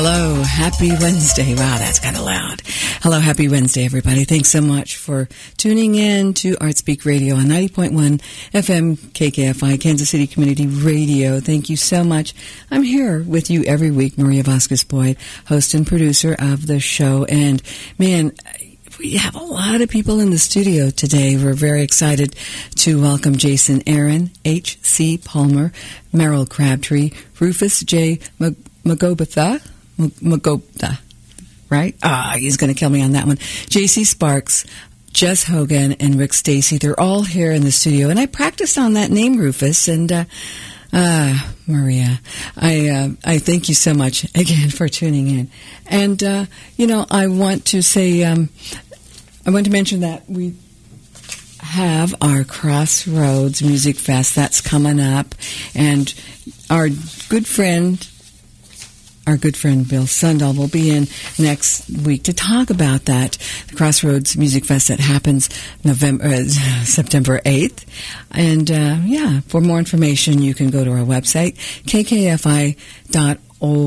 Hello, happy Wednesday. Wow, that's kind of loud. Hello, happy Wednesday, everybody. Thanks so much for tuning in to ArtSpeak Radio on 90.1 FM KKFI, Kansas City Community Radio. Thank you so much. I'm here with you every week, Maria Vasquez-Boyd, host and producer of the show. And, man, we have a lot of people in the studio today. We're very excited to welcome Jason Aaron, H.C. Palmer, Merrill Crabtree, Rufus J. Magobetha, right? He's going to kill me on that one. J.C. Sparks, Jess Hogan, and Rick Stacy. They're all here in the studio. And I practiced on that name, Rufus, and Maria, I thank you so much again for tuning in. And, I want to say, I want to mention that we have our Crossroads Music Fest that's coming up, and our good friend Bill Sundahl will be in next week to talk about that, the Crossroads Music Fest that happens September 8th. And, for more information, you can go to our website, kkfi.org.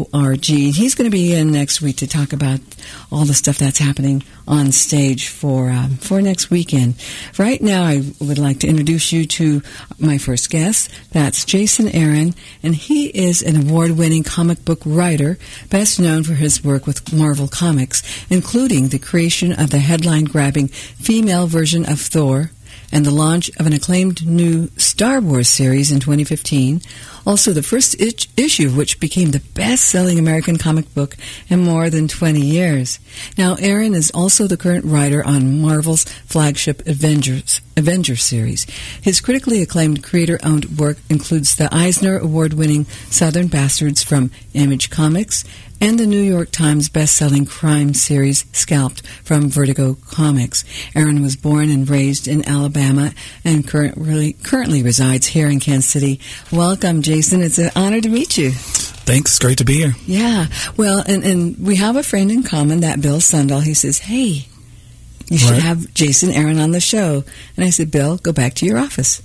He's going to be in next week to talk about all the stuff that's happening on stage for next weekend. Right now, I would like to introduce you to my first guest. That's Jason Aaron, and he is an award-winning comic book writer, best known for his work with Marvel Comics, including the creation of the headline-grabbing female version of Thor and the launch of an acclaimed new Star Wars series in 2015. Also, the first issue, which became the best-selling American comic book in more than 20 years. Now, Aaron is also the current writer on Marvel's flagship Avengers series. His critically acclaimed creator-owned work includes the Eisner Award-winning Southern Bastards from Image Comics and the New York Times best-selling crime series Scalped from Vertigo Comics. Aaron was born and raised in Alabama and currently resides here in Kansas City. Welcome, Jason. It's an honor to meet you. Thanks. It's great to be here. Yeah. Well, and we have a friend in common, that Bill Sundahl. He says, hey, you should have Jason Aaron on the show. And I said, Bill, go back to your office.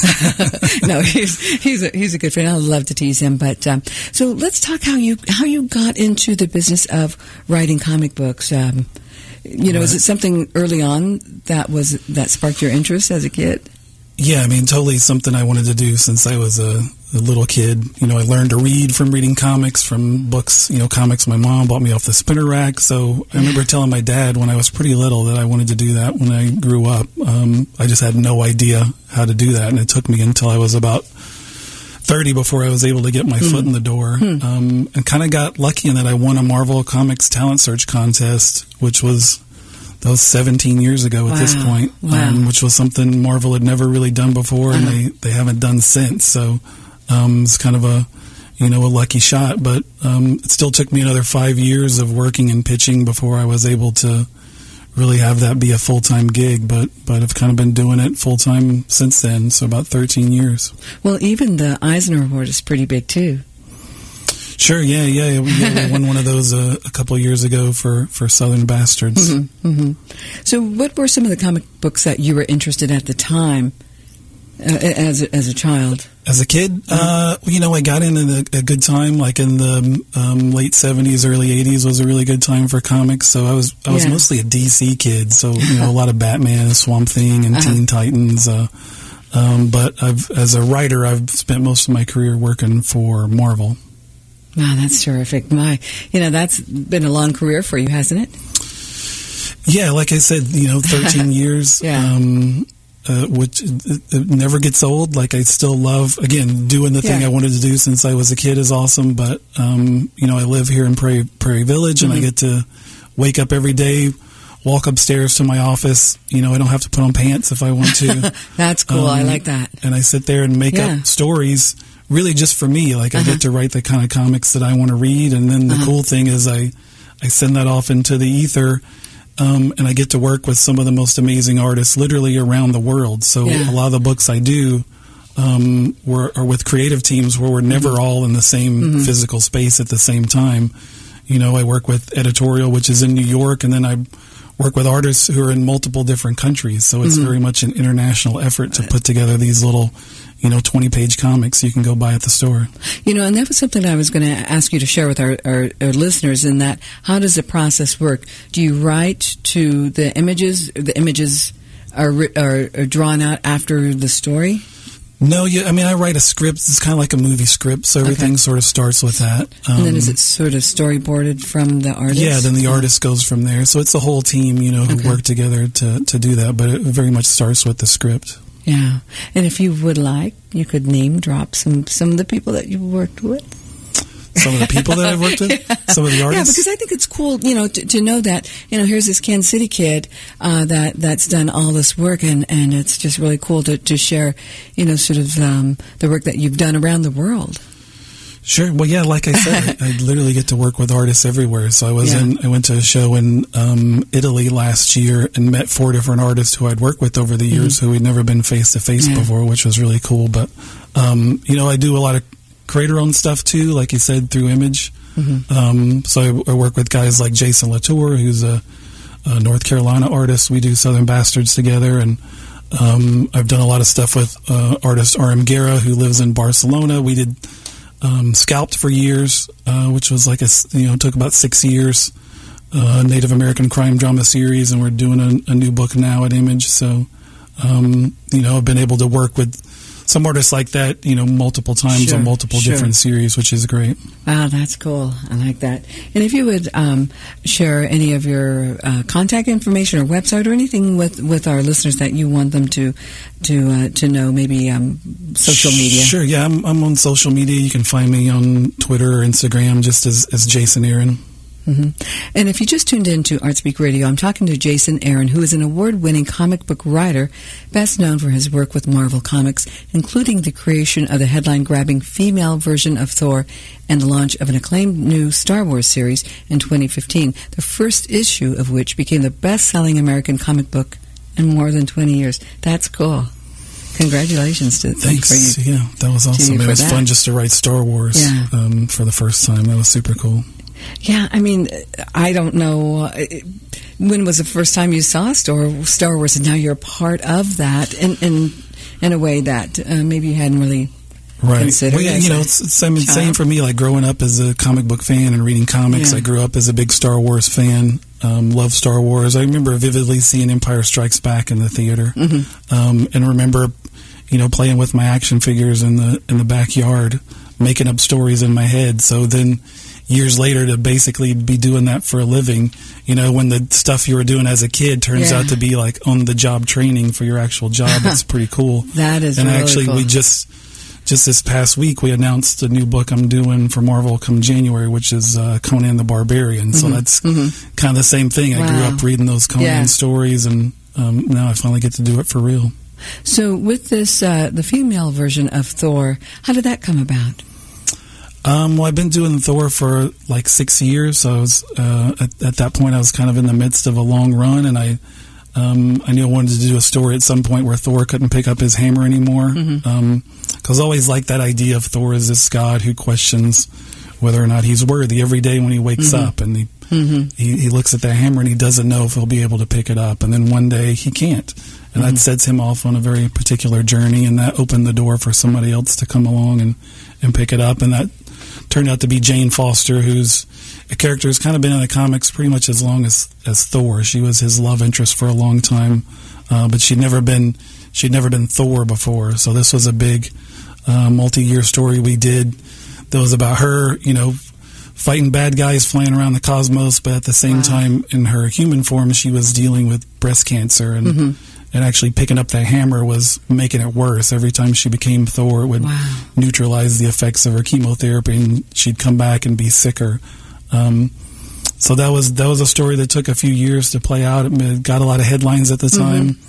No, he's a good friend. I love to tease him. But so let's talk how you got into the business of writing comic books. Is it something early on that sparked your interest as a kid? Yeah, I mean, totally something I wanted to do since I was a little kid. I learned to read from reading comics, from books, comics my mom bought me off the spinner rack. So I remember telling my dad when I was pretty little that I wanted to do that when I grew up. I just had no idea how to do that, and it took me until I was about 30 before I was able to get my foot in the door. And kind of got lucky in that I won a Marvel Comics talent search contest, which was... That was 17 years ago at this point, which was something Marvel had never really done before, and they haven't done since. So it's kind of a lucky shot. But it still took me another 5 years of working and pitching before I was able to really have that be a full-time gig. But I've kind of been doing it full-time since then, so about 13 years. Well, even the Eisner Award is pretty big, too. Sure, yeah. We won one of those a couple of years ago for Southern Bastards. So what were some of the comic books that you were interested at the time as a child? As a kid, I got in at a good time, like in the late 70s, early 80s was a really good time for comics. So I was mostly a DC kid, so a lot of Batman, Swamp Thing, and Teen Titans. But as a writer, I've spent most of my career working for Marvel. Wow, that's terrific. That's been a long career for you, hasn't it? Yeah, like I said, 13 years, which it never gets old. Like, I still love, again, doing the thing I wanted to do since I was a kid is awesome. But, I live here in Prairie Village, and I get to wake up every day, walk upstairs to my office. I don't have to put on pants if I want to. That's cool. I like that. And I sit there and make up stories. Really just for me, like I get to write the kind of comics that I want to read, and then the cool thing is I send that off into the ether, and I get to work with some of the most amazing artists literally around the world. So a lot of the books I do are with creative teams where we're never all in the same physical space at the same time. I work with editorial, which is in New York, and then I work with artists who are in multiple different countries. So it's very much an international effort to put together these little, 20-page comics you can go buy at the store. And that was something I was going to ask you to share with our listeners, in that, how does the process work? Do you write to the images? The images are drawn out after the story? No, I write a script. It's kind of like a movie script, so everything sort of starts with that. And then is it sort of storyboarded from the artist? Yeah, then the artist goes from there. So it's a whole team, who work together to do that, but it very much starts with the script. Yeah. And if you would like, you could name drop some of the people that you've worked with. Some of the people that I've worked with? Some of the artists? Yeah, because I think it's cool, to know that, here's this Kansas City kid that's done all this work, and it's just really cool to share, sort of the work that you've done around the world. Sure. Well, yeah, like I said, I literally get to work with artists everywhere. So I went to a show in Italy last year and met 4 different artists who I'd worked with over the years who had never been face-to-face before, which was really cool. But, I do a lot of creator-owned stuff too, like you said, through Image. So I work with guys like Jason Latour, who's a North Carolina artist. We do Southern Bastards together, and I've done a lot of stuff with artist R.M. Guerra, who lives in Barcelona. We did Scalped for years, which was like took about 6 years, Native American crime drama series, and we're doing a new book now at Image. So, I've been able to work with some artists like that, multiple times on multiple different series, which is great. Wow, that's cool. I like that. And if you would share any of your contact information or website or anything with our listeners that you want them to know, maybe social media. Sure, yeah, I'm on social media. You can find me on Twitter or Instagram just as Jason Aaron. And if you just tuned in to ArtSpeak Radio, I'm talking to Jason Aaron, who is an award-winning comic book writer, best known for his work with Marvel Comics, including the creation of the headline-grabbing female version of Thor and the launch of an acclaimed new Star Wars series in 2015, the first issue of which became the best-selling American comic book in more than 20 years. That's cool. Congratulations to Thanks. For you. Yeah, that was awesome. It was fun just to write Star Wars for the first time. That was super cool. Yeah, I don't know. When was the first time you saw Star Wars, and now you're a part of that in a way that maybe you hadn't really considered? Well, yeah, it's same for me. Like growing up as a comic book fan and reading comics, I grew up as a big Star Wars fan. Loved Star Wars. I remember vividly seeing Empire Strikes Back in the theater, and remember, playing with my action figures in the backyard, making up stories in my head. So then, years later, to basically be doing that for a living, when the stuff you were doing as a kid turns out to be like on-the-job training for your actual job, it's pretty cool. That is and really actually, cool. we just this past week, we announced a new book I'm doing for Marvel come January, which is Conan the Barbarian. So that's kind of the same thing. I grew up reading those Conan stories, and now I finally get to do it for real. So with this, the female version of Thor, how did that come about? Well, I've been doing Thor for like 6 years, so I was, at that point I was kind of in the midst of a long run, and I knew I wanted to do a story at some point where Thor couldn't pick up his hammer anymore, because I always liked that idea of Thor as this god who questions whether or not he's worthy every day when he wakes up, and he looks at that hammer and he doesn't know if he'll be able to pick it up, and then one day he can't, and that sets him off on a very particular journey, and that opened the door for somebody else to come along and pick it up, and that turned out to be Jane Foster, who's a character who's kind of been in the comics pretty much as long as Thor. She was his love interest for a long time, but she'd never been Thor before. So this was a big multi-year story we did that was about her, fighting bad guys flying around the cosmos, but at the same time, in her human form, she was dealing with breast cancer, and actually picking up that hammer was making it worse. Every time she became Thor, it would neutralize the effects of her chemotherapy, and she'd come back and be sicker. So that was a story that took a few years to play out. It got a lot of headlines at the time.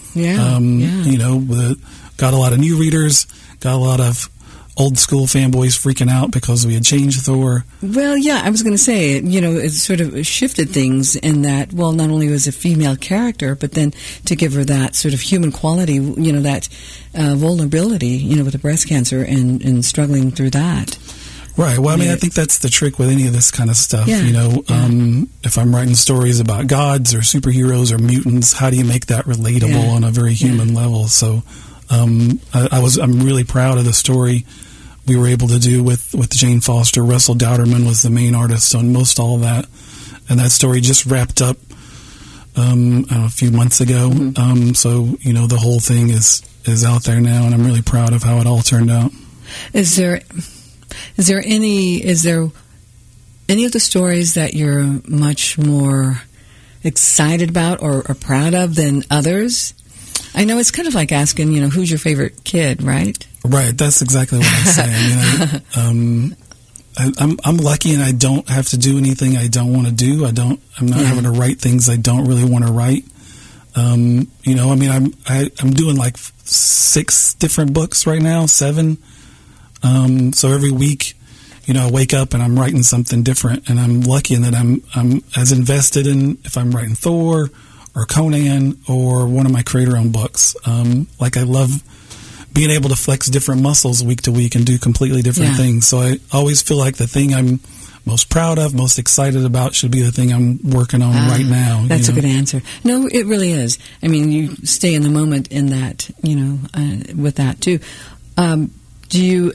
Got a lot of new readers, got a lot of old school fanboys freaking out because we had changed Thor. Well, yeah, I was going to say, it sort of shifted things in that, well, not only was a female character, but then to give her that sort of human quality, that vulnerability, with the breast cancer and struggling through that. Right. Well, I mean, I think that's the trick with any of this kind of stuff. Yeah. You know, if I'm writing stories about gods or superheroes or mutants, how do you make that relatable on a very human level? So, I'm really proud of the story we were able to do with Jane Foster. Russell Dowderman was the main artist on most all of that, and that story just wrapped up I don't know, a few months ago. So you know, the whole thing is out there now, and I'm really proud of how it all turned out. Is there any of the stories that you're much more excited about or proud of than others? I know it's kind of like asking, you know, who's your favorite kid, right? Right, that's exactly what I say. I mean, I'm lucky, and I don't have to do anything I don't want to do. I'm not having to write things I don't really want to write. You know, I mean, I'm doing like 6 different books right now, 7. So every week, you know, I wake up and I'm writing something different, and I'm lucky in that I'm as invested in if I'm writing Thor or Conan or one of my creator-owned books. Like, I love being able to flex different muscles week to week and do completely different things. So I always feel like the thing I'm most proud of, most excited about, should be the thing I'm working on right now. That's a good answer. No, it really is. I mean, you stay in the moment in that, you know, with that too. Do you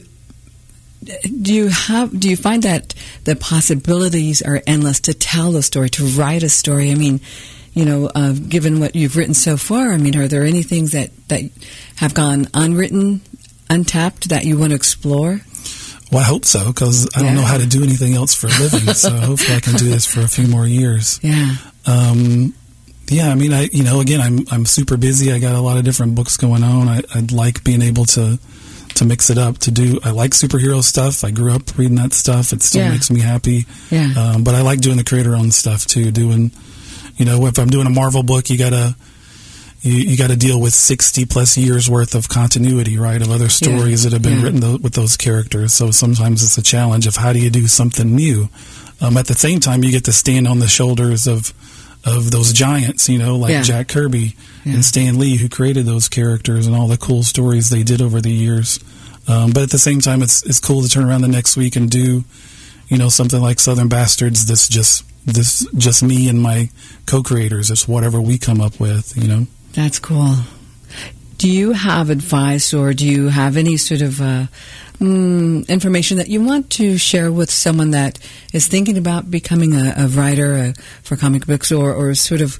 find that the possibilities are endless to tell a story, to write a story? I mean, you know, given what you've written so far, I mean, are there any things that have gone unwritten, untapped, that you want to explore? Well, I hope so, because I don't know how to do anything else for a living, so hopefully I can do this for a few more years. Yeah. Yeah, I mean, again, I'm super busy. I got a lot of different books going on. I'd like being able to mix it up, I like superhero stuff. I grew up reading that stuff. It still makes me happy. Yeah. But I like doing the creator-owned stuff too, you know, if I'm doing a Marvel book, you gotta deal with 60 plus years worth of continuity, right, of other stories that have been written with those characters. So sometimes it's a challenge of how do you do something new. At the same time, you get to stand on the shoulders of those giants, you know, like Jack Kirby and Stan Lee, who created those characters and all the cool stories they did over the years. But at the same time, it's cool to turn around the next week and do, you know, something like Southern Bastards. This just me and my co-creators. It's whatever we come up with, you know. That's cool. Do you have advice, or do you have any sort of information that you want to share with someone that is thinking about becoming a writer for comic books, or sort of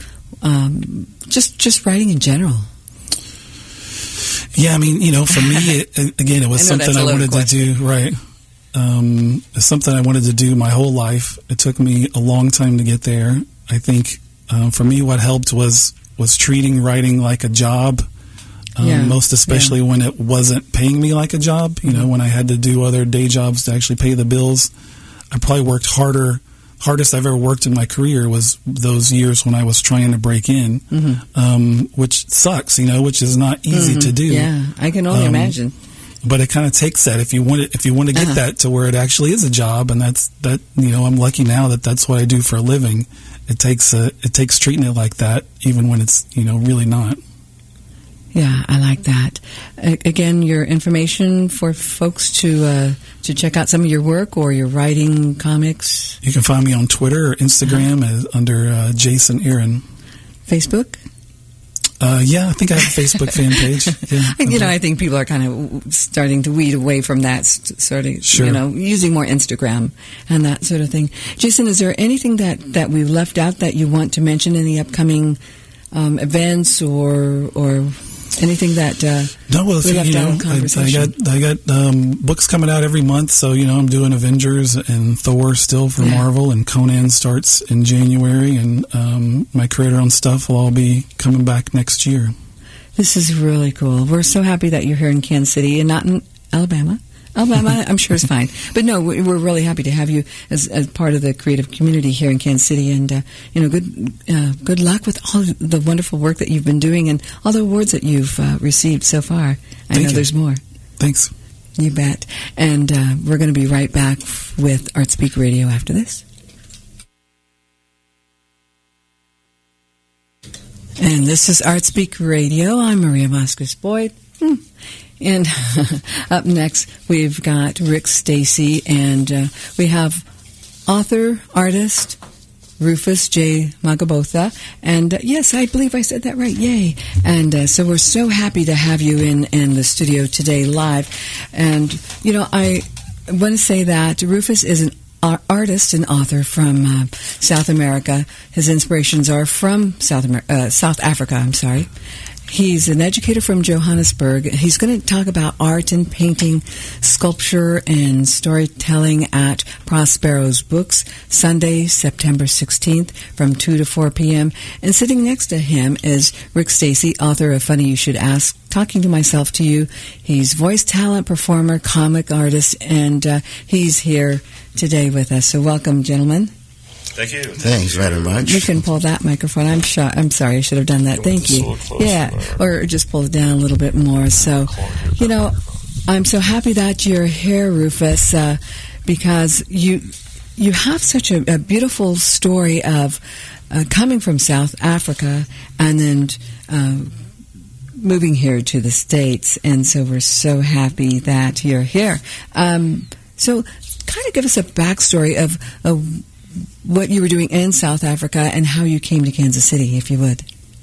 just writing in general? Yeah, I mean, you know, for me, it was something I wanted to do, right? It's something I wanted to do my whole life. It took me a long time to get there. I think for me, what helped was treating writing like a job, most especially when it wasn't paying me like a job. You know, when I had to do other day jobs to actually pay the bills. I probably worked hardest I've ever worked in my career was those years when I was trying to break in, which sucks, you know, which is not easy to do. Yeah, I can only imagine. But it kind of takes that if you want to get that to where it actually is a job, and that you know, I'm lucky now that that's what I do for a living. It takes treating it like that, even when it's, you know, really not. Yeah, I like that. Again, your information for folks to check out some of your work or your writing comics. You can find me on Twitter or Instagram under Jason Aaron. Facebook? Yeah, I think I have a Facebook fan page. Yeah, you know, I think people are kind of starting to weed away from that, you know, using more Instagram and that sort of thing. Jason, is there anything that we left out that you want to mention in the upcoming events or anything that no? Well, we left out in conversation? I got books coming out every month, so you know, I'm doing Avengers and Thor still for Marvel, and Conan starts in January, and my creator-owned stuff will all be coming back next year. This is really cool. We're so happy that you're here in Kansas City and not in Alabama. I'm sure is fine. But no, we're really happy to have you as part of the creative community here in Kansas City. And, you know, good luck with all the wonderful work that you've been doing and all the awards that you've received so far. I know there's more. Thanks. You bet. And we're going to be right back with ArtSpeak Radio after this. And this is ArtSpeak Radio. I'm Maria Vasquez Boyd. And up next, we've got Rick Stacy, and we have author, artist, Rufus J. Magabotha. And yes, I believe I said that right. Yay. And so we're so happy to have you in the studio today live. And, I want to say that Rufus is an artist and author from South America. His inspirations are from South Africa. He's an educator from Johannesburg. He's going to talk about art and painting, sculpture, and storytelling at Prospero's Books, Sunday, September 16th from 2 to 4 p.m. And sitting next to him is Rick Stacy, author of Funny You Should Ask, Talking to Myself to You. He's voice talent, performer, comic artist, and he's here today with us. So welcome, gentlemen. Thank you. Thanks very much. You can pull that microphone. I'm sorry, I should have done that. Thank you. Yeah, or just pull it down a little bit more. So, I'm so happy that you're here, Rufus, because you have such a beautiful story of coming from South Africa and then moving here to the States. And so we're so happy that you're here. So kind of give us a backstory of what you were doing in South Africa and how you came to Kansas City, if you would.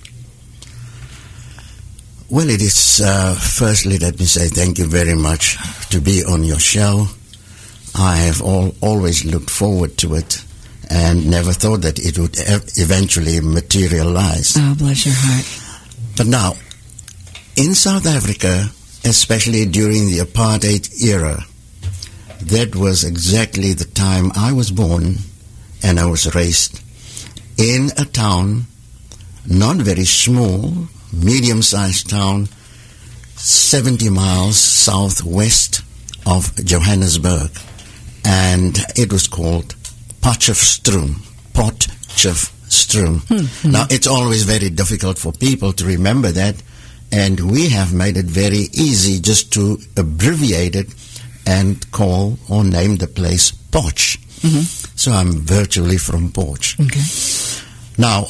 Well, it is, firstly, let me say thank you very much to be on your show. I have always looked forward to it and never thought that it would eventually materialize. Oh, bless your heart. But now, in South Africa, especially during the apartheid era, that was exactly the time I was born. And I was raised in a town, not very small, medium-sized town, 70 miles southwest of Johannesburg. And it was called Potchefstroom. Mm-hmm. Now, it's always very difficult for people to remember that, and we have made it very easy just to abbreviate it and call or name the place Potch. Mm-hmm. So I'm virtually from Potch. Okay. Now,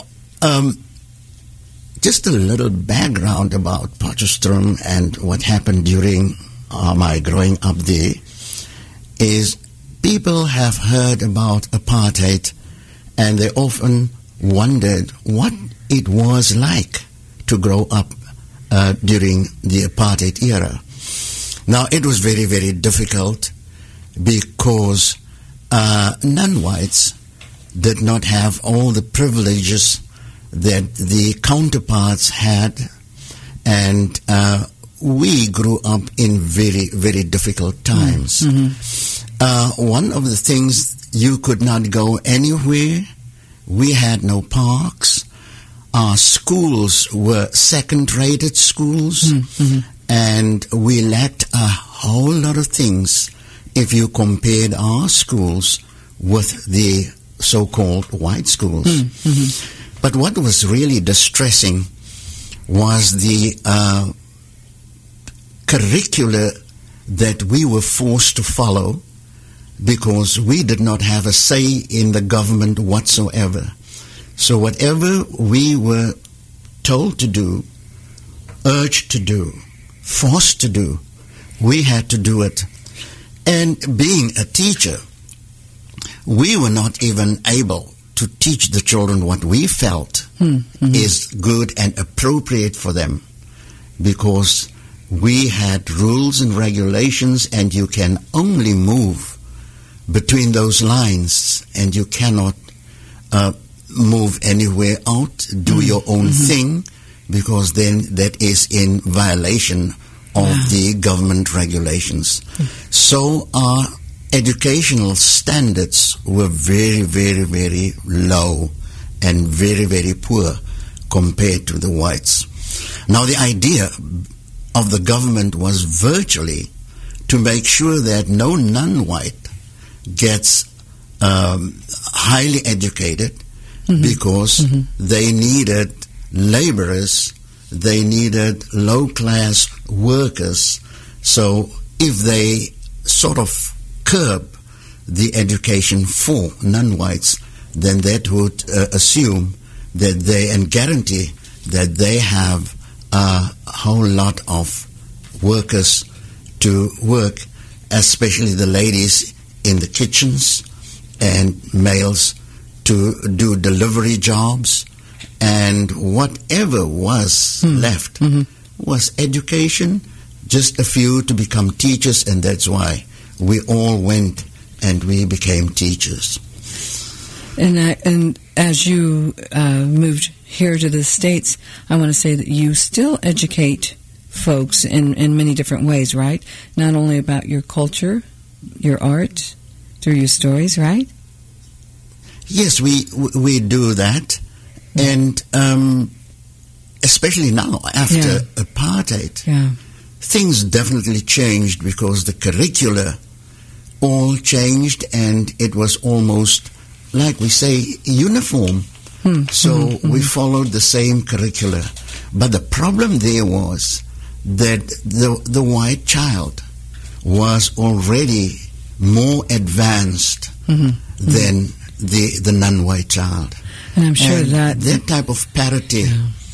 just a little background about Potchefstroom and what happened during my growing up there is people have heard about apartheid and they often wondered what it was like to grow up during the apartheid era. Now, it was very, very difficult because non-whites did not have all the privileges that the counterparts had, and we grew up in very, very difficult times. Mm-hmm. One of the things, you could not go anywhere. We had no parks. Our schools were second-rated schools, mm-hmm. and we lacked a whole lot of things if you compared our schools with the so-called white schools. Mm-hmm. But what was really distressing was the curricula that we were forced to follow because we did not have a say in the government whatsoever. So whatever we were told to do, urged to do, forced to do, we had to do it. And being a teacher, we were not even able to teach the children what we felt mm-hmm. is good and appropriate for them, because we had rules and regulations, and you can only move between those lines, and you cannot move anywhere out, do mm-hmm. your own mm-hmm. thing, because then that is in violation of the government regulations. Mm-hmm. So our educational standards were very, very, very low and very, very poor compared to the whites. Now, the idea of the government was virtually to make sure that no non-white gets highly educated, mm-hmm. because mm-hmm. they needed laborers, they needed low-class workers. So if they sort of curb the education for non-whites, then that would assume that they, and guarantee that they have a whole lot of workers to work, especially the ladies in the kitchens and males to do delivery jobs, and whatever was left was education, just a few to become teachers, and that's why we all went and we became teachers. And as you moved here to the States, I want to say that you still educate folks in many different ways, right? Not only about your culture, your art, through your stories, right? Yes, we do that, and especially now after apartheid, things definitely changed because the curricula all changed, and it was almost, like we say, uniform. So we followed the same curricula. But the problem there was that the white child was already more advanced than the non-white child. And I'm sure that type of parity,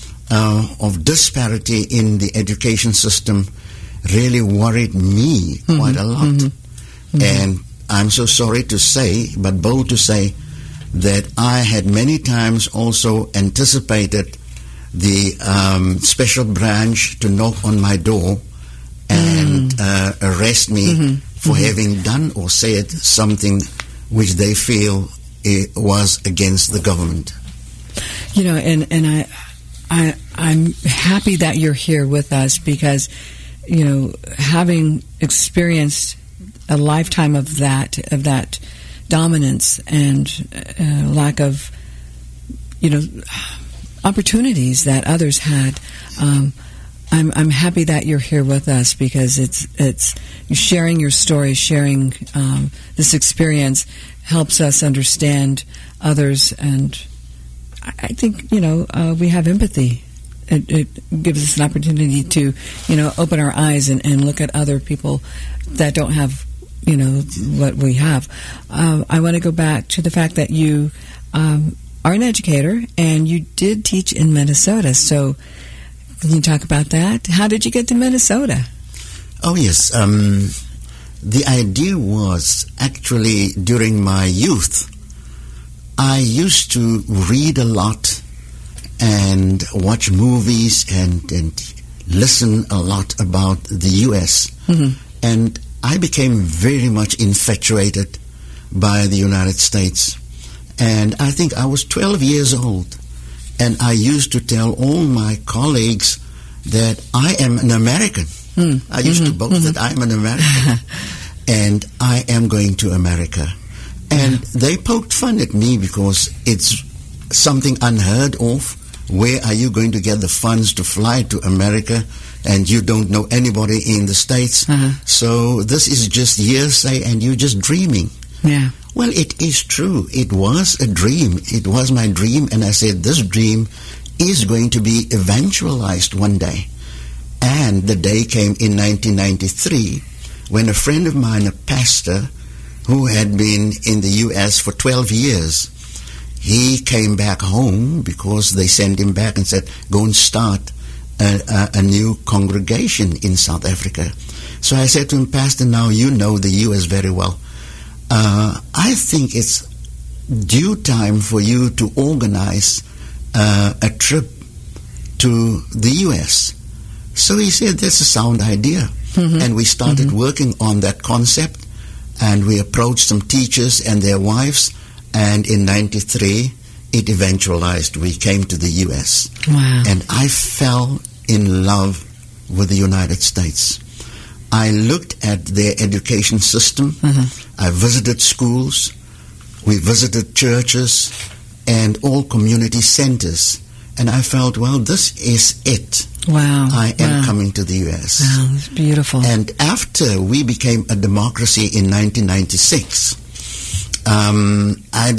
of disparity in the education system really worried me quite a lot. And I'm so sorry to say, but bold to say, that I had many times also anticipated the special branch to knock on my door and arrest me for having done or said something which they feel was against the government. You know, and I'm happy that you're here with us because, you know, having experienced a lifetime of that dominance and lack of, you know, opportunities that others had, I'm happy that you're here with us because it's sharing your story, sharing this experience helps us understand others, and I think, you know, we have empathy. It gives us an opportunity to, you know, open our eyes and look at other people that don't have, you know, what we have. I want to go back to the fact that you are an educator and you did teach in Minnesota. So can you talk about that? How did you get to Minnesota? Oh, yes. The idea was actually during my youth. I used to read a lot and watch movies and listen a lot about the U.S. And I became very much infatuated by the United States. And I think I was 12 years old. And I used to tell all my colleagues that I am an American. I used to boast that I'm an American. And I am going to America. And they poked fun at me because it's something unheard of. Where are you going to get the funds to fly to America and you don't know anybody in the States? So this is just hearsay and you're just dreaming. Yeah. Well, it is true. It was a dream. It was my dream, and I said this dream is going to be eventualized one day. And the day came in 1993 when a friend of mine, a pastor who had been in the U.S. for 12 years, he came back home because they sent him back and said, go and start a new congregation in South Africa. So I said to him, Pastor, now you know the U.S. very well. I think it's due time for you to organize a trip to the U.S. So he said, that's a sound idea. And we started working on that concept, and we approached some teachers and their wives, and in 93, it eventualized. We came to the U.S. Wow. And I fell in love with the United States. I looked at their education system. I visited schools. We visited churches and all community centers. And I felt, well, this is it. Wow. I am coming to the U.S. Wow, that's beautiful. And after we became a democracy in 1996, in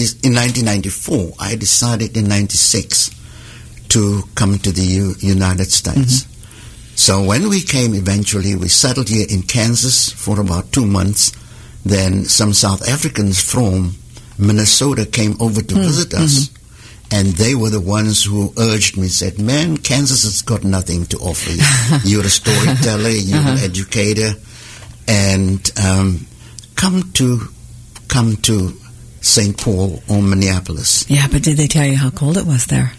1994, I decided in 96 to come to the United States. So when we came eventually, we settled here in Kansas for about 2 months. Then some South Africans from Minnesota came over to visit us. And they were the ones who urged me, said, man, Kansas has got nothing to offer you. You're a storyteller, you're an educator, and come to St. Paul or Minneapolis. Yeah, but did they tell you how cold it was there?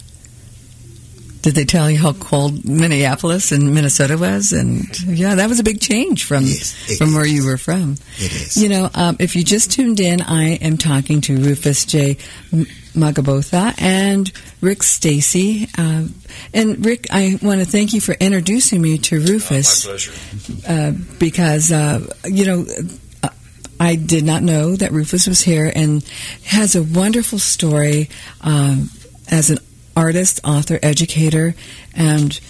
Did they tell you how cold Minneapolis and Minnesota was? And yeah, that was a big change from where you were from. It is. You know, if you just tuned in, I am talking to Rufus J. Magabotha and Rick Stacy. And Rick, I want to thank you for introducing me to Rufus. My pleasure. Because, you know, I did not know that Rufus was here and has a wonderful story as an artist, author, educator, and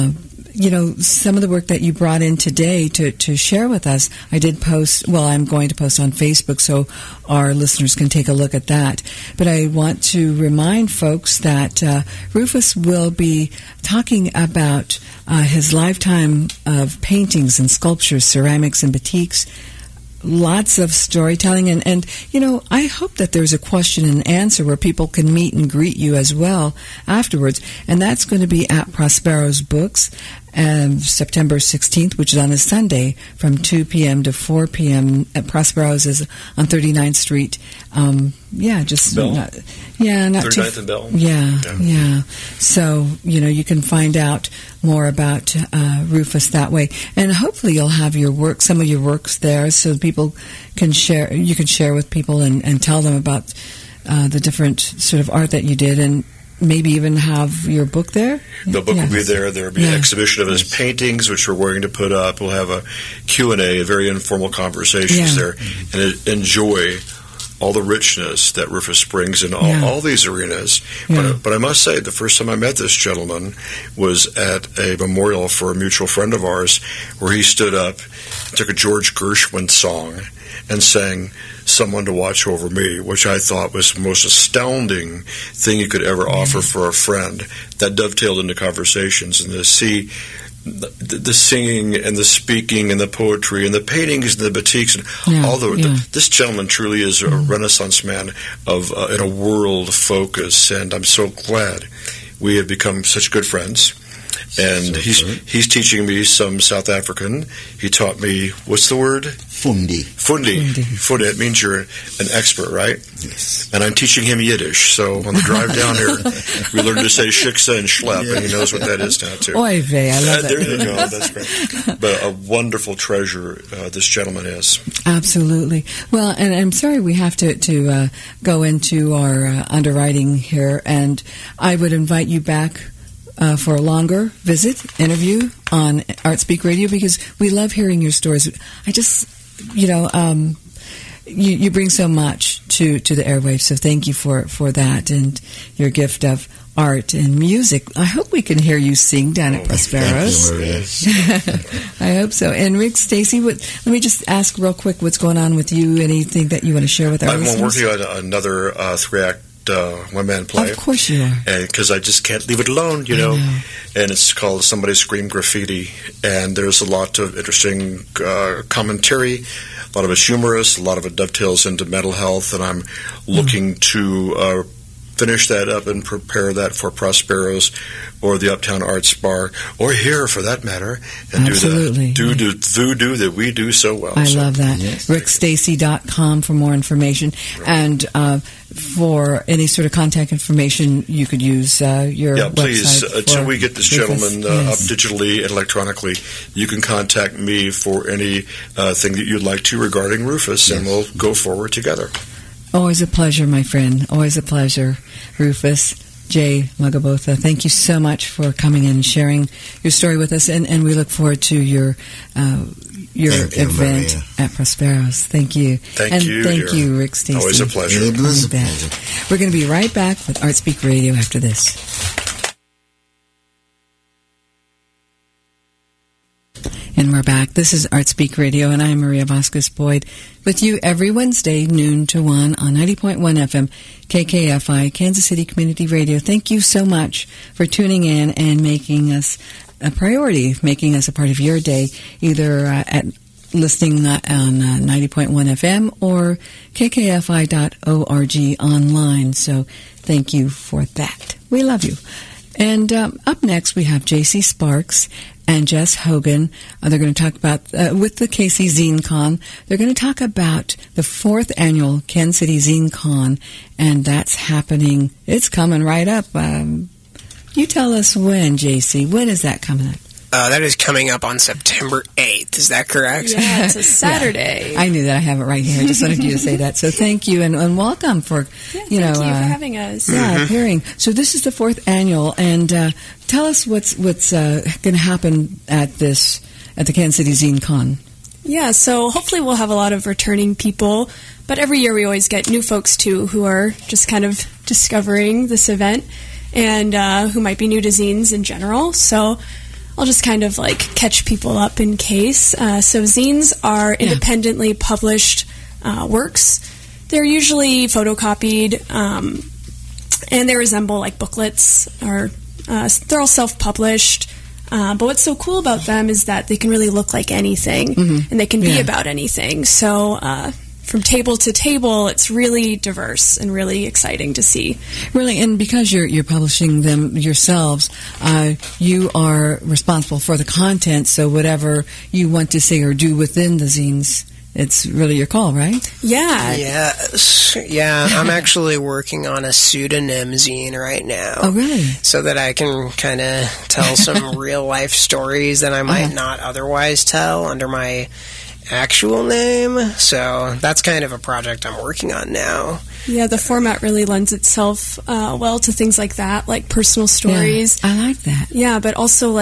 you know, some of the work that you brought in today to share with us, I did post, well, I'm going to post on Facebook so our listeners can take a look at that. But I want to remind folks that Rufus will be talking about his lifetime of paintings and sculptures, ceramics and batiks, lots of storytelling, and you know, I hope that there's a question and answer where people can meet and greet you as well afterwards, and that's going to be at Prospero's Books, September 16th, which is on a Sunday, from 2 p.m. to 4 p.m. at Prospero's is on 39th Street. Yeah, just Bell? not 39th and Bell. Yeah. So, you know, you can find out more about Rufus that way, and hopefully you'll have your work, some of your works there, so people can share. You can share with people and tell them about the different sort of art that you did, and maybe even have your book there? The book will be there. There will be an exhibition of his paintings, which we're going to put up. We'll have a Q&A, very informal conversations there, and enjoy all the richness that Rufus brings in all these arenas. But I must say, the first time I met this gentleman was at a memorial for a mutual friend of ours, where he stood up, took a George Gershwin song, and sang "Someone to Watch Over Me," which I thought was the most astounding thing you could ever offer for a friend. That dovetailed into conversations, and to see the singing and the speaking and the poetry and the paintings and the batiks and all this gentleman truly is a Renaissance man of in a world focus, and I'm so glad we have become such good friends. And he's teaching me some South African. He taught me, what's the word? Fundi. Fundi. It means you're an expert, right? Yes. And I'm teaching him Yiddish. So on the drive down here, we learned to say shiksa and schlep, and he knows what that is now, too. Oy vey, I love that. There you go. That's great. But a wonderful treasure this gentleman is. Absolutely. Well, and I'm sorry we have to go into our underwriting here, and I would invite you back for a longer interview on ArtSpeak Radio, because we love hearing your stories. I just, you know, you bring so much to the airwaves, so thank you for that and your gift of art and music. I hope we can hear you sing down at Prospero's. I hope so. And Rick Stacy, let me just ask real quick, what's going on with you? Anything that you want to share with our listeners? I'm working on another 3-act one-man play. Of course you are. Because I just can't leave it alone, you know. And it's called Somebody Scream Graffiti. And there's a lot of interesting commentary. A lot of it's humorous. A lot of it dovetails into mental health. And I'm looking to finish that up and prepare that for Prospero's or the Uptown Arts Bar, or here for that matter, and do the voodoo that we do so well. I love that. Yes. RickStacy.com for more information. Right. And for any sort of contact information, you could use your website. Please, until we get this gentleman up digitally and electronically, you can contact me for any thing that you'd like to regarding Rufus, and we'll go forward together. Always a pleasure, my friend. Always a pleasure, Rufus J. Magabotha. Thank you so much for coming in and sharing your story with us, and we look forward to your event at Prospero's. Thank you. Thank you, Rick Stacy. Always a pleasure. It was a pleasure. We're going to be right back with ArtSpeak Radio after this. And we're back. This is ArtSpeak Radio, and I'm Maria Vasquez-Boyd with you every Wednesday, noon to 1 on 90.1 FM, KKFI, Kansas City Community Radio. Thank you so much for tuning in and making us a priority, making us a part of your day, either at listening on 90.1 FM or kkfi.org online. So thank you for that. We love you. And up next, we have J.C. Sparks and Jess Hogan. They're going to talk about, with the KC Zine Con, they're going to talk about the 4th annual Kansas City Zine Con, and that's happening. It's coming right up. You tell us when, J.C. When is that coming up? That is coming up on September 8th. Is that correct? Yeah, it's a Saturday. Yeah. I knew that. I have it right here. I just wanted you to say that. So thank you and welcome for, thank you for having us. Yeah, appearing. So this is the 4th annual, and tell us what's going to happen at the Kansas City Zine Con. Yeah, so hopefully we'll have a lot of returning people, but every year we always get new folks too who are just kind of discovering this event and who might be new to zines in general. So I'll just kind of catch people up in case. So zines are independently published works. They're usually photocopied, and they resemble booklets, or they're all self-published. But what's so cool about them is that they can really look like anything, and they can be about anything. So from table to table, it's really diverse and really exciting to see. Really, and because you're publishing them yourselves, you are responsible for the content, so whatever you want to say or do within the zines, it's really your call, right? Yeah. Yes. Yeah, I'm actually working on a pseudonym zine right now. Oh, really? So that I can kind of tell some real-life stories that I might not otherwise tell under my actual name. So that's kind of a project I'm working on now. Yeah, the format really lends itself well to things like that, like personal stories. Yeah, I like that. Yeah, but also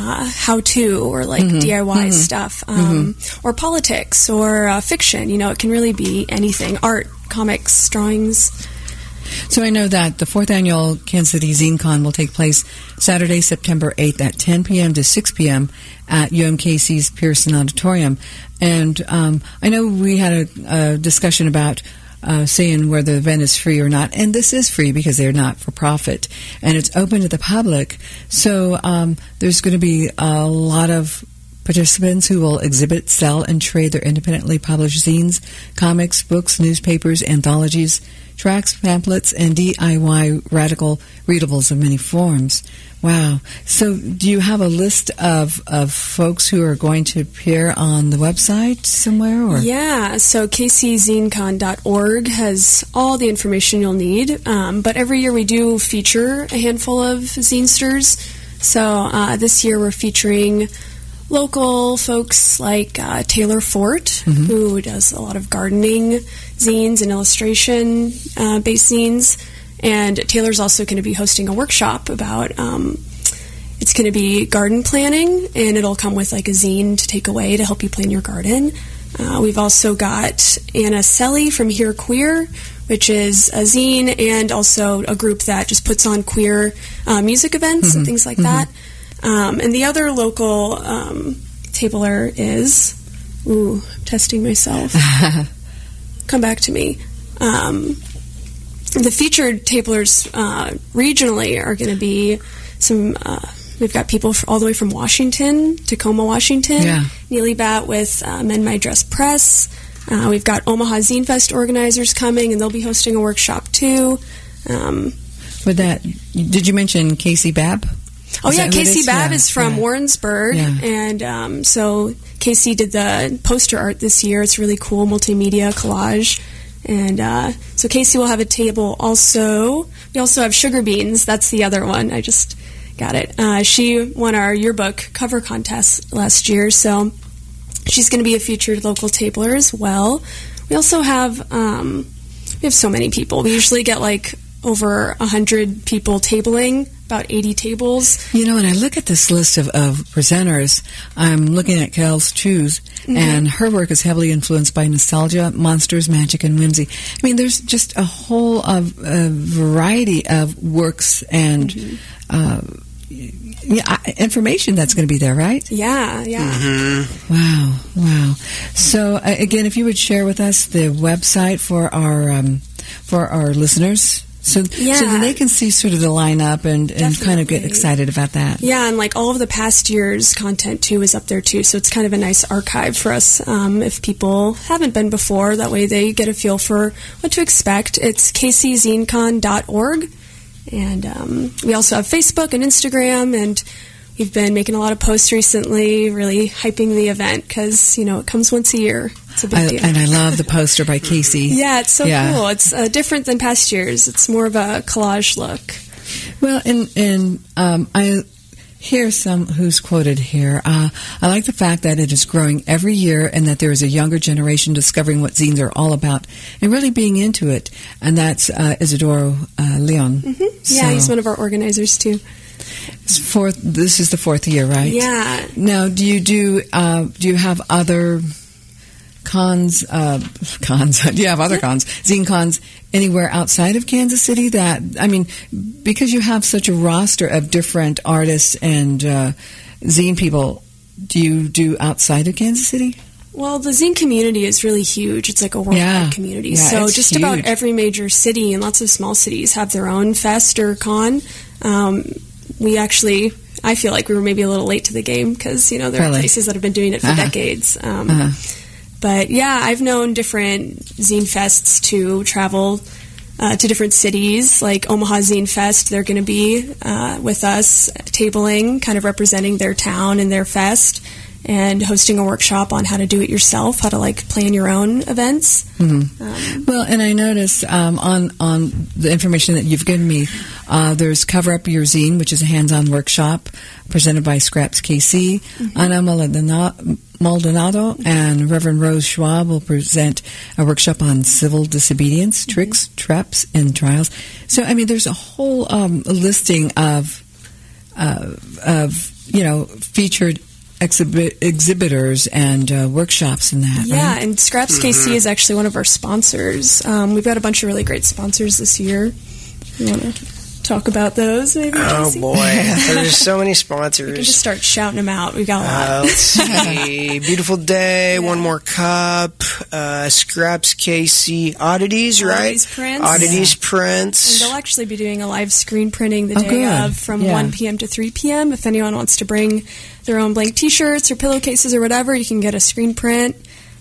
how-to or DIY stuff, or politics or fiction. It can really be anything. Art, comics, drawings. So I know that the 4th annual Kansas City Zine Con will take place Saturday, September 8th at 10 p.m. to 6 p.m. at UMKC's Pearson Auditorium. And I know we had a discussion about saying whether the event is free or not, and this is free because they're not for profit, and it's open to the public. So there's going to be a lot of participants who will exhibit, sell, and trade their independently published zines, comics, books, newspapers, anthologies, tracts, pamphlets, and DIY radical readables of many forms. Wow. So do you have a list of folks who are going to appear on the website somewhere? Or? Yeah, so kczinecon.org has all the information you'll need. But every year we do feature a handful of zinesters. So this year we're featuring local folks like Taylor Fort, who does a lot of gardening zines and illustration-based zines. And Taylor's also going to be hosting a workshop about, it's going to be garden planning, and it'll come with a zine to take away to help you plan your garden. We've also got Anna Selly from Here Queer, which is a zine and also a group that just puts on queer music events and things like that. And the other local tabler is, I'm testing myself. Come back to me. The featured tablers regionally are going to be some, we've got people all the way from Washington, Tacoma, Washington. Neely Batt with Men My Dress Press. We've got Omaha Zine Fest organizers coming, and they'll be hosting a workshop too. With that, did you mention Casey Babb? Oh, yeah, Casey Babb is from Warrensburg, and so Casey did the poster art this year. It's really cool, multimedia collage. And so Casey will have a table also. We also have Sugar Beans. That's the other one. I just got it. She won our yearbook cover contest last year, so she's going to be a featured local tabler as well. We also have, we have so many people. We usually get over 100 people tabling, about 80 tables. When I look at this list of presenters, I'm looking at Kels Choose, and her work is heavily influenced by nostalgia, monsters, magic, and whimsy. I mean, there's just a whole variety of works and information that's going to be there, right? Yeah. Wow. So, again, if you would share with us the website for our listeners, So that they can see sort of the lineup and kind of get excited about that. Yeah, and like all of the past years' content too is up there too. So it's kind of a nice archive for us if people haven't been before. That way they get a feel for what to expect. It's kczzinecon.org. And we also have Facebook and Instagram, and we've been making a lot of posts recently, really hyping the event because, it comes once a year. It's a big deal. And I love the poster by Casey. Yeah, it's so cool. It's different than past years. It's more of a collage look. Well, and I hear some who's quoted here. I like the fact that it is growing every year and that there is a younger generation discovering what zines are all about and really being into it. And that's Isidoro Leon. Mm-hmm. Yeah, he's one of our organizers too. This is the fourth year, right? Yeah. Now, do you have other cons? Do you have other cons, zine cons, anywhere outside of Kansas City? Because you have such a roster of different artists and zine people, do you do outside of Kansas City? Well, the zine community is really huge. It's like a worldwide community. Yeah, so just huge. About every major city and lots of small cities have their own fest or con. I feel like we were maybe a little late to the game because, there are places that have been doing it for decades. But yeah, I've known different zine fests to travel to different cities, like Omaha Zine Fest. They're going to be with us tabling, kind of representing their town and their fest, and hosting a workshop on how to do it yourself, how to plan your own events. Mm-hmm. Well, and I noticed on the information that you've given me, there's Cover Up Your Zine, which is a hands-on workshop presented by Scraps KC. Mm-hmm. Ana Maldonado and Reverend Rose Schwab will present a workshop on civil disobedience, tricks, traps, and trials. So, there's a whole listing of featured exhibitors and workshops in that. Yeah, right? And Scraps KC is actually one of our sponsors. We've got a bunch of really great sponsors this year. You want to talk about those, maybe? Oh, Jesse? boy. There's so many sponsors. We can just start shouting them out. We've got a lot. Let's see. Beautiful Day, One More Cup, Scraps KC, Oddities, right? Prints. Oddities Prints. And they'll actually be doing a live screen printing the day of from 1 p.m. to 3 p.m. If anyone wants to bring their own blank T-shirts or pillowcases or whatever, you can get a screen print.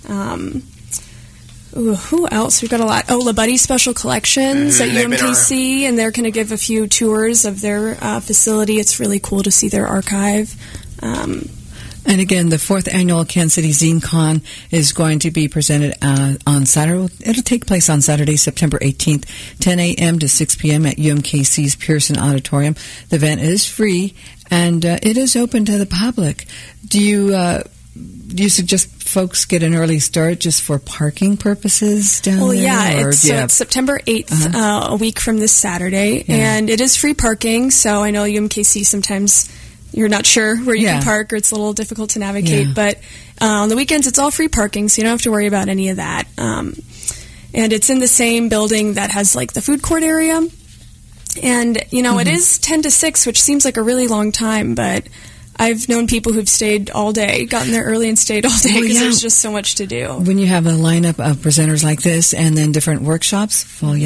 Who else? We've got a lot. La Buddy Special Collections at UMKC, and they're going to give a few tours of their facility. It's really cool to see their archive. And again, the 4th annual Kansas City Zine Con is going to be presented on Saturday. It'll take place on Saturday, September 18th, 10 a.m. to 6 p.m. at UMKC's Pearson Auditorium. The event is free, and it is open to the public. Do you suggest folks get an early start just for parking purposes down there? Well, yeah, it's September 8th, a week from this Saturday, and it is free parking, so I know UMKC sometimes you're not sure where you can park or it's a little difficult to navigate, but on the weekends it's all free parking, so you don't have to worry about any of that. And it's in the same building that has the food court area, and it is 10 to 6, which seems like a really long time, but I've known people who've stayed all day, gotten there early and stayed all day because there's just so much to do. When you have a lineup of presenters like this and then different workshops, well,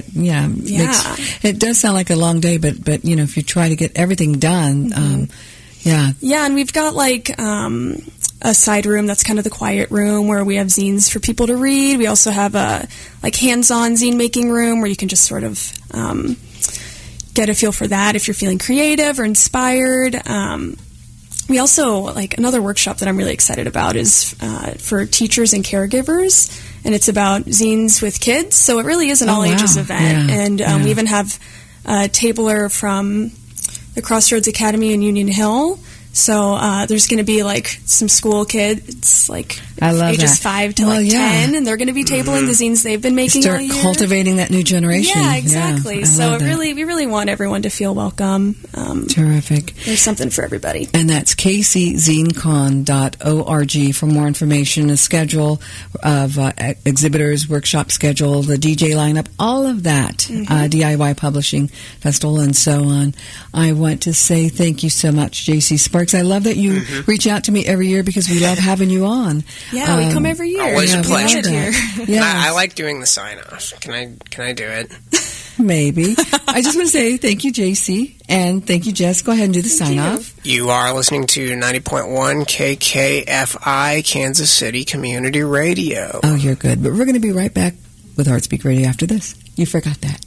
it does sound like a long day, but if you try to get everything done, and we've got a side room that's kind of the quiet room where we have zines for people to read. We also have a hands-on zine making room where you can just sort of get a feel for that if you're feeling creative or inspired. We also, another workshop that I'm really excited about is for teachers and caregivers, and it's about zines with kids, so it really is an all-ages event. And we even have a tabler from the Crossroads Academy in Union Hill. So there's going to be some school kids, ages 5 to 10, and they're going to be tabling the zines they've been making all year. Start cultivating that new generation. Yeah, exactly. So we really want everyone to feel welcome. Terrific. There's something for everybody. And that's kczzinecon.org for more information, a schedule of exhibitors, workshop schedule, the DJ lineup, all of that, DIY Publishing Festival, and so on. I want to say thank you so much, J.C. Sparks. I love that you reach out to me every year because we love having you on. Yeah, we come every year. Always a pleasure. Yeah. I like doing the sign-off. Can I do it? Maybe. I just want to say thank you, JC, and thank you, Jess. Go ahead and do the sign-off. You are listening to 90.1 KKFI, Kansas City Community Radio. Oh, you're good. But we're going to be right back with Artspeak Radio after this. You forgot that.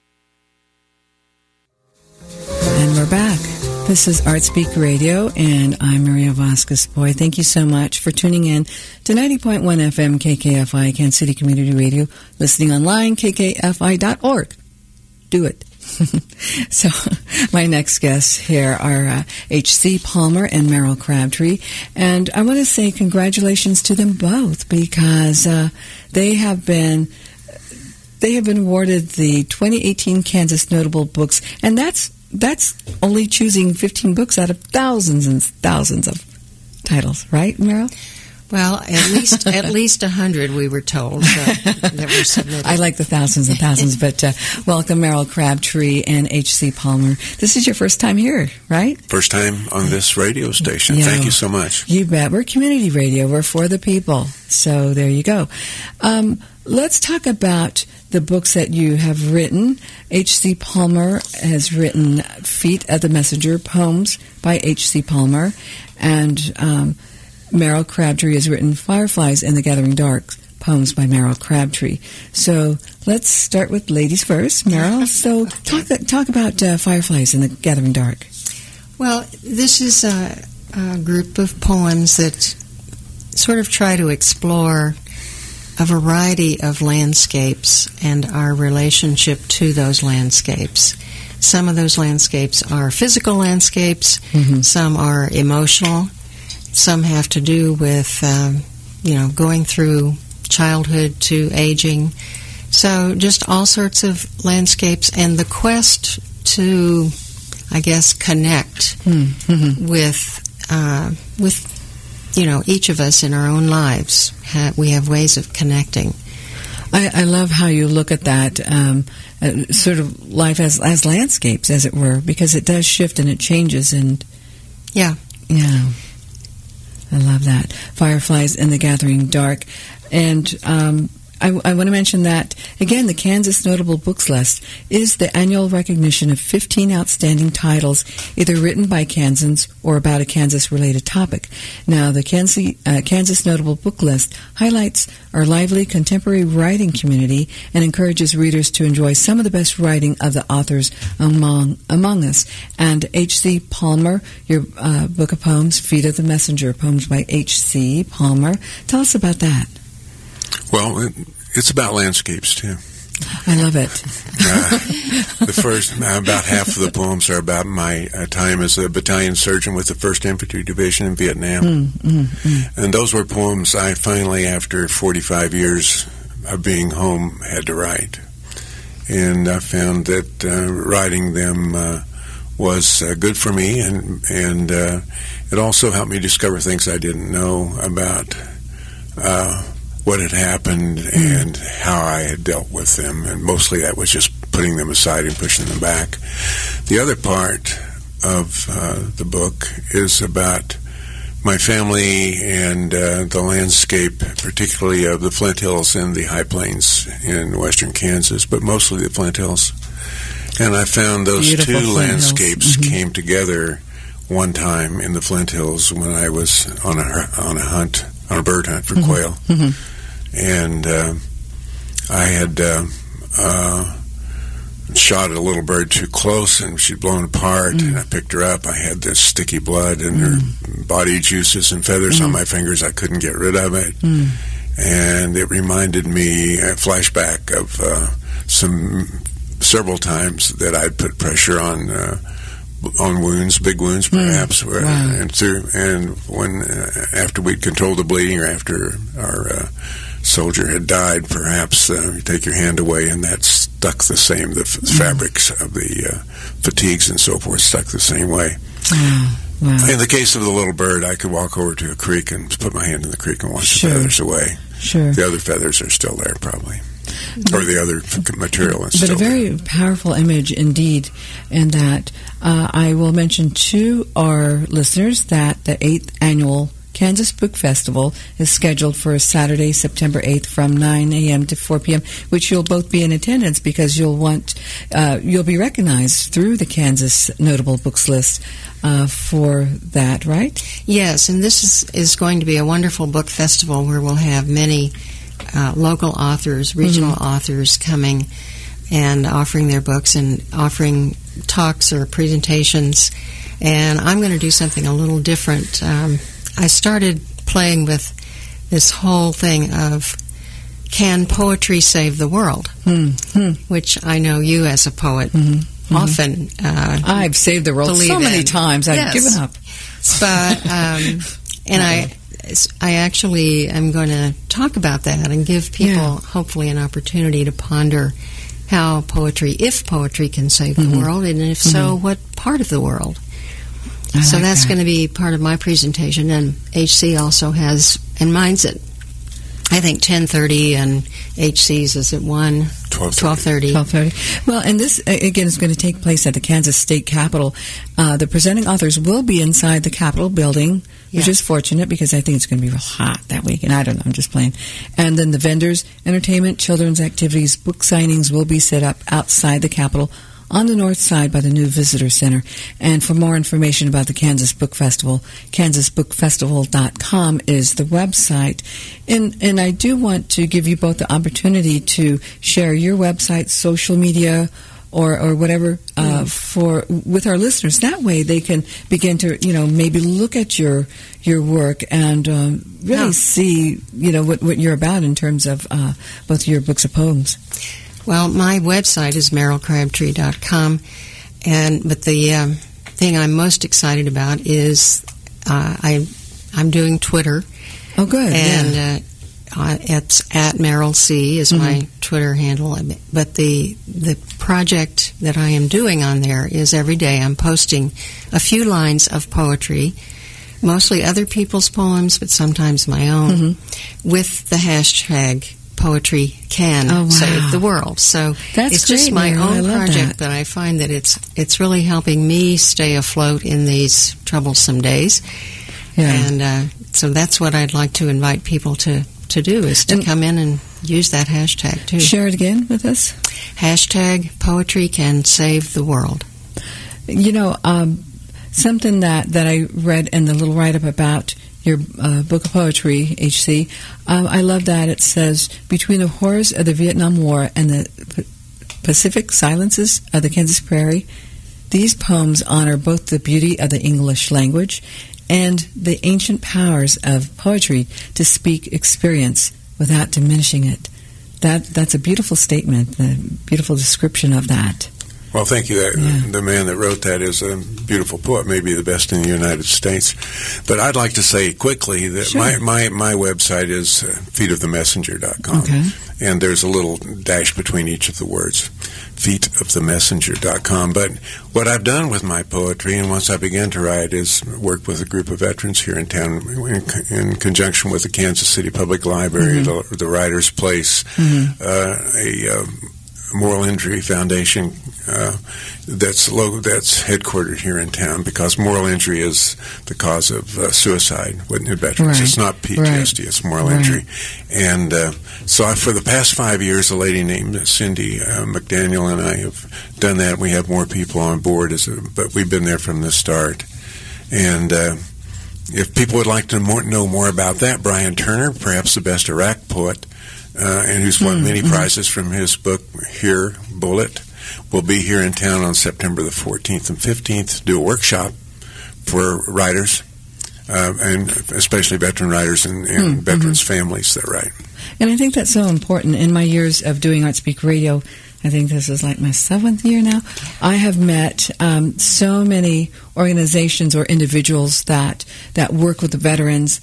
And we're back. This is Artspeak Radio, and I'm Maria Vasquez-Boy. Thank you so much for tuning in to 90.1 FM KKFI, Kansas City Community Radio, listening online, kkfi.org. Do it. So, my next guests here are H.C. Palmer and Merrill Crabtree, and I want to say congratulations to them both because they have been awarded the 2018 Kansas Notable Books, and that's only choosing 15 books out of thousands and thousands of titles, right, Meryl? Well, at least 100 we were told that were submitted. I like the thousands and thousands, but welcome Merrill Crabtree and H.C. Palmer. This is your first time here, right? First time on this radio station. Yeah. Thank you so much. You bet. We're community radio. We're for the people. So there you go. Let's talk about the books that you have written. H.C. Palmer has written Feet of the Messenger, poems by H.C. Palmer, and Merrill Crabtree has written Fireflies in the Gathering Dark, poems by Merrill Crabtree. So let's start with ladies first. Merrill, so talk about Fireflies in the Gathering Dark. Well, this is a group of poems that sort of try to explore a variety of landscapes and our relationship to those landscapes. Some of those landscapes are physical landscapes, some are emotional, some have to do with, going through childhood to aging. So just all sorts of landscapes and the quest to, I guess, connect with each of us in our own lives. We have ways of connecting. I love how you look at that, sort of life as landscapes, as it were, because it does shift and it changes. And yeah, I love that. Fireflies in the Gathering Dark. And I want to mention that, again, the Kansas Notable Books List is the annual recognition of 15 outstanding titles, either written by Kansans or about a Kansas-related topic. Now, the Kansas Notable Book List highlights our lively contemporary writing community and encourages readers to enjoy some of the best writing of the authors among us. And H.C. Palmer, your book of poems, Feet of the Messenger, poems by H.C. Palmer. Tell us about that. Well, it's about landscapes, too. I love it. The first, about half of the poems are about my time as a battalion surgeon with the 1st Infantry Division in Vietnam. And those were poems I finally, after 45 years of being home, had to write. And I found that writing them was good for me, and it also helped me discover things I didn't know about what had happened and how I had dealt with them, and mostly that was just putting them aside and pushing them back. The other part of the book is about my family and the landscape, particularly of the Flint Hills and the High Plains in western Kansas, but mostly the Flint Hills. And I found those Beautiful two landscapes came together one time in the Flint Hills when I was on a bird hunt for quail. And I had shot a little bird too close, and she'd blown apart, and I picked her up. I had this sticky blood and her body juices and feathers on my fingers. I couldn't get rid of it. And it reminded me, a flashback of several times that I'd put pressure on wounds, big wounds perhaps, and when after we'd controlled the bleeding, or after our soldier had died, perhaps you take your hand away and that stuck the same. The fabrics of the fatigues and so forth stuck the same way. In the case of the little bird, I could walk over to a creek and put my hand in the creek and wash the feathers away. The other feathers are still there, probably. Or the other material is still there. But a very powerful image indeed, and that I will mention to our listeners that the 8th annual Kansas Book Festival is scheduled for Saturday, September 8th from 9 a.m. to 4 p.m., which you'll both be in attendance because you'll be recognized through the Kansas Notable Books list for that, right? Yes, and this is going to be a wonderful book festival where we'll have many local authors, regional authors coming and offering their books and offering talks or presentations. And I'm going to do something a little different. I started playing with this whole thing of, can poetry save the world? Which I know you as a poet often... I've saved the world so many times. I've given up. But, and I actually am going to talk about that and give people hopefully an opportunity to ponder how poetry, if poetry can save the world, and if so, what part of the world. So that's going to be part of my presentation, and HC also has, and mine's at, I think, 10:30, and HC's is at 12:30. Well, and this, again, is going to take place at the Kansas State Capitol. The presenting authors will be inside the Capitol building, which is fortunate because I think it's going to be real hot that week, and I don't know, I'm just playing. And then the vendors, entertainment, children's activities, book signings will be set up outside the Capitol on the north side by the new Visitor Center. And for more information about the Kansas Book Festival, kansasbookfestival.com is the website. And I do want to give you both the opportunity to share your website, social media, or whatever with our listeners. That way they can begin to, maybe look at your work and really see, what you're about in terms of both your books of poems. Well, my website is merylcrabtree.com, but the thing I'm most excited about is I'm doing Twitter. Oh, good. And it's at Meryl C. is my Twitter handle. But the project that I am doing on there is every day I'm posting a few lines of poetry, mostly other people's poems, but sometimes my own, with the hashtag poetry can save the world. So it's just my own project, but I find that it's really helping me stay afloat in these troublesome days. And so that's what I'd like to invite people to do, is to come in and use that hashtag too. Share it again with us. Hashtag poetry can save the world. Something that I read in the little write-up about your book of poetry, HC, I love that it says, between the horrors of the Vietnam War and the Pacific silences of the Kansas Prairie, these poems honor both the beauty of the English language and the ancient powers of poetry to speak experience without diminishing it. That's a beautiful statement, a beautiful description of that. Well, thank you. The man that wrote that is a beautiful poet, maybe the best in the United States. But I'd like to say quickly that my website is feetofthemessenger.com. Okay. And there's a little dash between each of the words, feetofthemessenger.com. But what I've done with my poetry, and once I began to write, is work with a group of veterans here in town in conjunction with the Kansas City Public Library, the Writer's Place, a Moral Injury Foundation that's headquartered here in town, because moral injury is the cause of suicide with new veterans. It's not PTSD, it's moral injury. And so for the past 5 years, a lady named Cindy McDaniel and I have done that. We have more people on board, but we've been there from the start. And if people would like to know more about that, Brian Turner, perhaps the best Iraq poet, and who's won many prizes from his book, Here, Bullet, will be here in town on September the 14th and 15th to do a workshop for writers, and especially veteran writers and veterans' families that write. And I think that's so important. In my years of doing ArtSpeak Radio, I think this is like my 7th year now, I have met so many organizations or individuals that work with the veterans,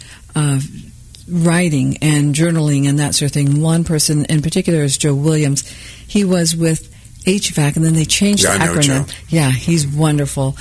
writing and journaling and that sort of thing. One person in particular is Joe Williams. He was with HVAC, and then they changed the acronym. Yeah, he's wonderful.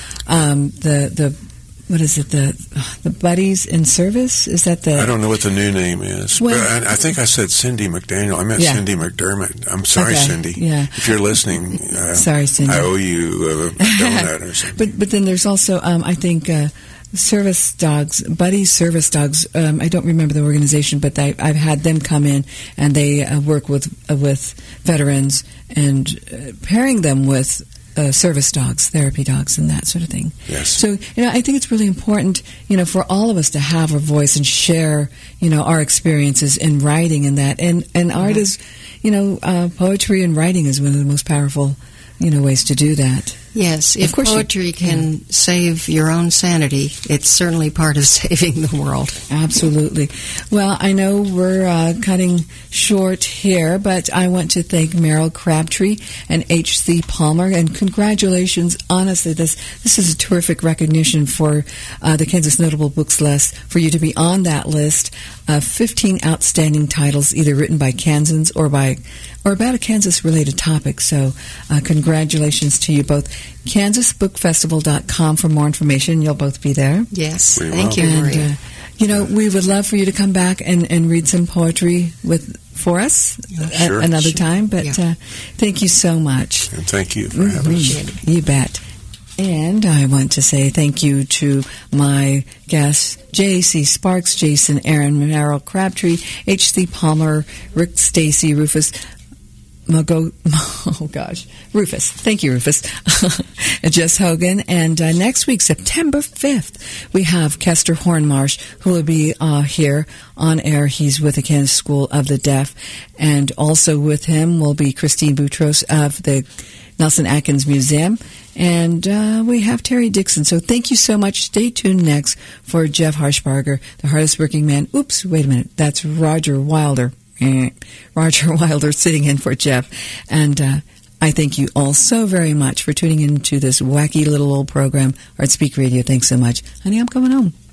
What is it? The Buddies in Service? Is that the? I don't know what the new name is. Well, but I think I said Cindy McDaniel. I meant Cindy McDermott. I'm sorry, Cindy. Yeah. If you're listening, sorry, Cindy. I owe you a donut or something. But then there's also I think service dogs, Buddy Service Dogs. I don't remember the organization, but I've had them come in, and they work with veterans and pairing them with service dogs, therapy dogs, and that sort of thing. Yes. So, I think it's really important, for all of us to have a voice and share, our experiences in writing and that. And art is, poetry and writing is one of the most powerful, ways to do that. Yes, if poetry can save your own sanity, it's certainly part of saving the world. Absolutely. Well, I know we're cutting short here, but I want to thank Meryl Crabtree and H.C. Palmer, and congratulations. Honestly, this is a terrific recognition for the Kansas Notable Books List, for you to be on that list of 15 outstanding titles, either written by Kansans or about a Kansas-related topic. So congratulations to you both. KansasBookFestival.com for more information. You'll both be there. Yes. Thank you, Maria. And, we would love for you to come back and read some poetry for us another time. But thank you so much. And thank you for having us. You bet. And I want to say thank you to my guests, J.C. Sparks, Jason Aaron, Meryl Crabtree, H.C. Palmer, Rick Stacy, Rufus. Rufus. Thank you, Rufus. Jess Hogan. And next week, September 5th, we have Kester Hornmarsh, who will be here on air. He's with the Kansas School of the Deaf. And also with him will be Christine Boutros of the Nelson Atkins Museum. And we have Terry Dixon. So thank you so much. Stay tuned next for Jeff Harshbarger, the hardest working man. Oops, wait a minute. That's Roger Wilder. Roger Wilder sitting in for Jeff. And I thank you all so very much for tuning into this wacky little old program, Art Speak Radio. Thanks so much. Honey, I'm coming home.